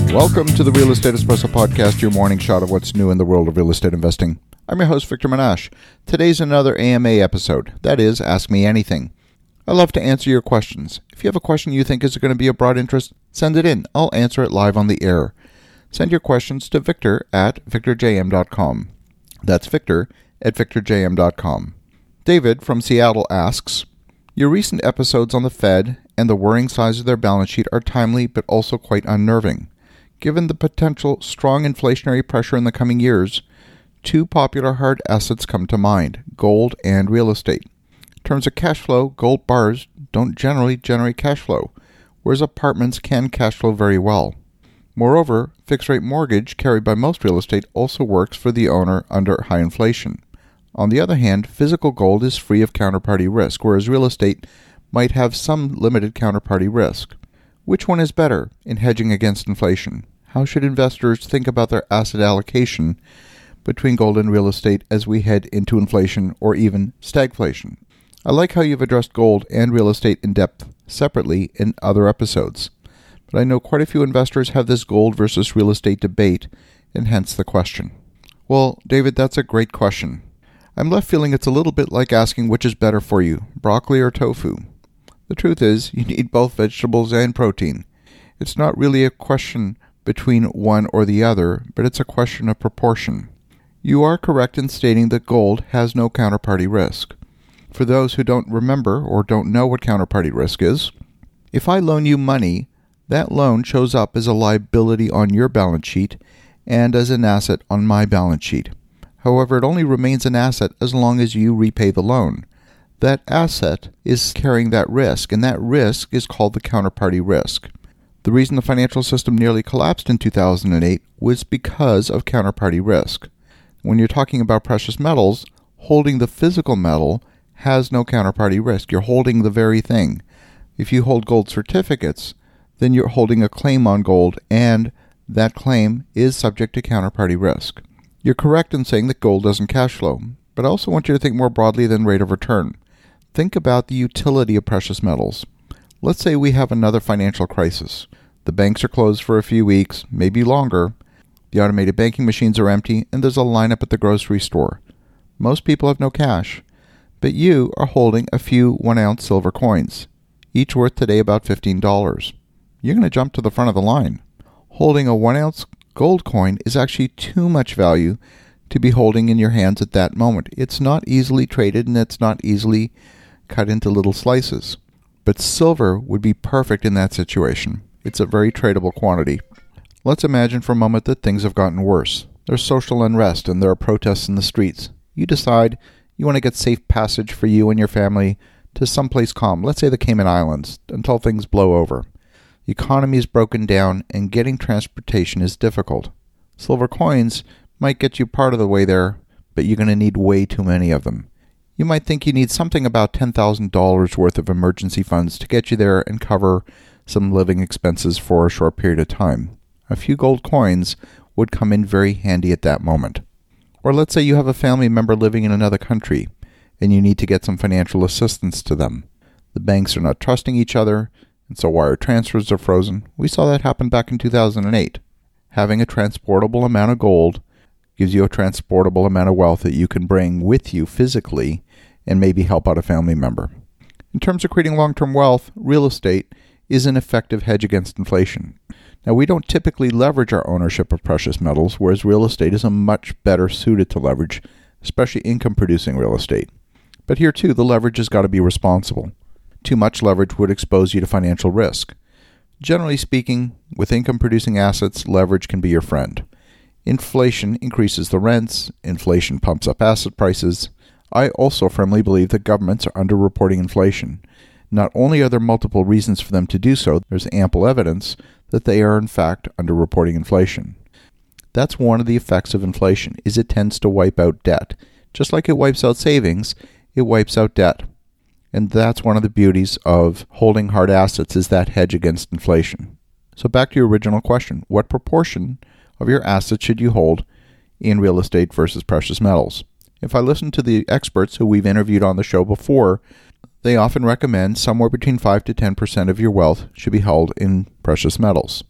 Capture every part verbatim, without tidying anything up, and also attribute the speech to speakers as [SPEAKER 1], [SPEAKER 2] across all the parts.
[SPEAKER 1] Welcome to the Real Estate Espresso Podcast, your morning shot of what's new in the world of real estate investing. I'm your host, Victor Menashe. Today's another A M A episode. That is, Ask Me Anything. I love to answer your questions. If you have a question you think is going to be of broad interest, send it in. I'll answer it live on the air. Send your questions to victor at victor j m dot com. That's Victor at victor j m dot com. David from Seattle asks, your recent episodes on the Fed and the worrying size of their balance sheet are timely but also quite unnerving. Given the potential strong inflationary pressure in the coming years, two popular hard assets come to mind, gold and real estate. In terms of cash flow, gold bars don't generally generate cash flow, whereas apartments can cash flow very well. Moreover, fixed-rate mortgage carried by most real estate also works for the owner under high inflation. On the other hand, physical gold is free of counterparty risk, whereas real estate might have some limited counterparty risk. Which one is better in hedging against inflation? How should investors think about their asset allocation between gold and real estate as we head into inflation or even stagflation? I like how you've addressed gold and real estate in depth separately in other episodes, but I know quite a few investors have this gold versus real estate debate, and hence the question. Well, David, that's a great question. I'm left feeling it's a little bit like asking which is better for you, broccoli or tofu. The truth is, you need both vegetables and protein. It's not really a question between one or the other, but it's a question of proportion. You are correct in stating that gold has no counterparty risk. For those who don't remember or don't know what counterparty risk is, if I loan you money, that loan shows up as a liability on your balance sheet and as an asset on my balance sheet. However, it only remains an asset as long as you repay the loan. That asset is carrying that risk, and that risk is called the counterparty risk. The reason the financial system nearly collapsed in two thousand eight was because of counterparty risk. When you're talking about precious metals, holding the physical metal has no counterparty risk. You're holding the very thing. If you hold gold certificates, then you're holding a claim on gold, and that claim is subject to counterparty risk. You're correct in saying that gold doesn't cash flow, but I also want you to think more broadly than rate of return. Think about the utility of precious metals. Let's say we have another financial crisis. The banks are closed for a few weeks, maybe longer. The automated banking machines are empty, and there's a lineup at the grocery store. Most people have no cash, but you are holding a few one-ounce silver coins, each worth today about fifteen dollars. You're going to jump to the front of the line. Holding a one-ounce gold coin is actually too much value to be holding in your hands at that moment. It's not easily traded, and it's not easily cut into little slices. But silver would be perfect in that situation. It's a very tradable quantity. Let's imagine for a moment that things have gotten worse. There's social unrest and there are protests in the streets. You decide you want to get safe passage for you and your family to someplace calm, let's say the Cayman Islands, until things blow over. The economy is broken down and getting transportation is difficult. Silver coins might get you part of the way there, but you're going to need way too many of them. You might think you need something about ten thousand dollars worth of emergency funds to get you there and cover some living expenses for a short period of time. A few gold coins would come in very handy at that moment. Or let's say you have a family member living in another country and you need to get some financial assistance to them. The banks are not trusting each other, and so wire transfers are frozen. We saw that happen back in two thousand eight. Having a transportable amount of gold gives you a transportable amount of wealth that you can bring with you physically and maybe help out a family member. In terms of creating long-term wealth, real estate is an effective hedge against inflation. Now, we don't typically leverage our ownership of precious metals, whereas real estate is a much better suited to leverage, especially income-producing real estate. But here, too, the leverage has got to be responsible. Too much leverage would expose you to financial risk. Generally speaking, with income-producing assets, leverage can be your friend. Inflation increases the rents. Inflation pumps up asset prices. I also firmly believe that governments are underreporting inflation. Not only are there multiple reasons for them to do so, there's ample evidence that they are in fact underreporting inflation. That's one of the effects of inflation, is it tends to wipe out debt. Just like it wipes out savings, it wipes out debt. And that's one of the beauties of holding hard assets, is that hedge against inflation. So back to your original question, what proportion of your assets should you hold in real estate versus precious metals? If I listen to the experts who we've interviewed on the show before, they often recommend somewhere between five to ten percent of your wealth should be held in precious metals.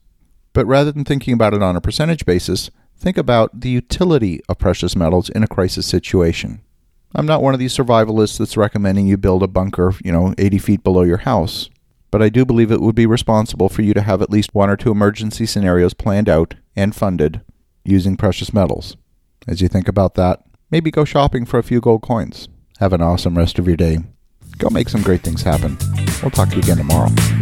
[SPEAKER 1] But rather than thinking about it on a percentage basis, think about the utility of precious metals in a crisis situation. I'm not one of these survivalists that's recommending you build a bunker, you know, eighty feet below your house. But I do believe it would be responsible for you to have at least one or two emergency scenarios planned out and funded using precious metals. As you think about that, maybe go shopping for a few gold coins. Have an awesome rest of your day. Go make some great things happen. We'll talk to you again tomorrow.